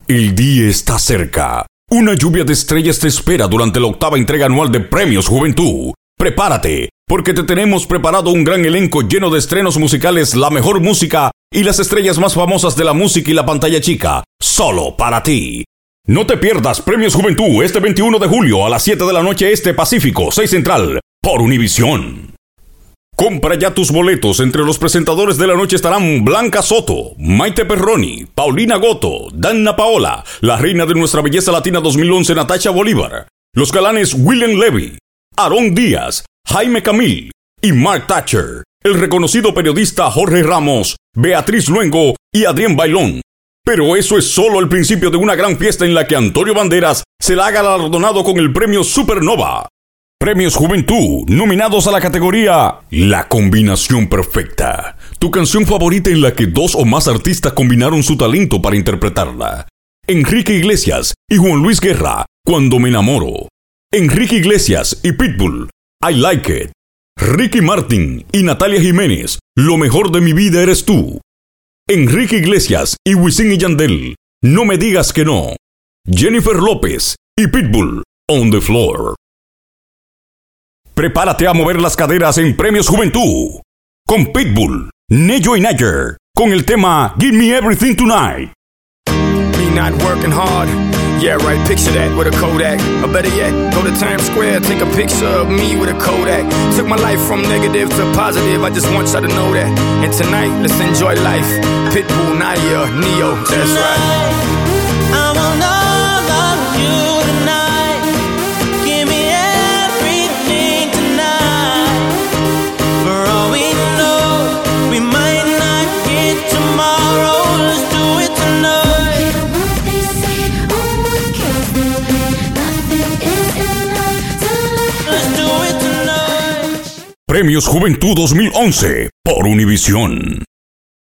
El día está cerca. Una lluvia de estrellas te espera durante la 8ª entrega anual de Premios Juventud. Prepárate, porque te tenemos preparado un gran elenco lleno de estrenos musicales, la mejor música y las estrellas más famosas de la música y la pantalla chica, solo para ti. No te pierdas Premios Juventud este 21 de julio a las 7 de la noche este Pacífico, 6 Central, por Univisión. Compra ya tus boletos. Entre los presentadores de la noche estarán Blanca Soto, Maite Perroni, Paulina Goto, Dana Paola, la reina de nuestra belleza latina 2011 Natasha Bolívar, los galanes William Levy, Aarón Díaz, Jaime Camil y Mark Thatcher, el reconocido periodista Jorge Ramos, Beatriz Luengo y Adrián Bailón. Pero eso es solo el principio de una gran fiesta en la que Antonio Banderas será galardonado con el premio Supernova. Premios Juventud, nominados a la categoría La Combinación Perfecta. Tu canción favorita en la que 2 o más artistas combinaron su talento para interpretarla. Enrique Iglesias y Juan Luis Guerra, Cuando me enamoro. Enrique Iglesias y Pitbull, I Like It. Ricky Martin y Natalia Jiménez, Lo mejor de mi vida eres tú. Enrique Iglesias y Wisin y Yandel, No me digas que no. Jennifer López y Pitbull, On the Floor. Prepárate a mover las caderas en Premios Juventud. Con Pitbull, Neyo y Nayer, con el tema Give Me Everything Tonight. Me not working hard. Yeah, right, picture that with a Kodak. Or better yet, go to Times Square, take a picture of me with a Kodak. Took my life from negative to positive, I just want y'all to know that. And tonight, let's enjoy life. Pitbull, Nayer, Neo, that's right. I want all of you tonight. Give me everything tonight. For all we know, we might not get tomorrow. Let's do it tonight. Premios Juventud 2011 por Univisión.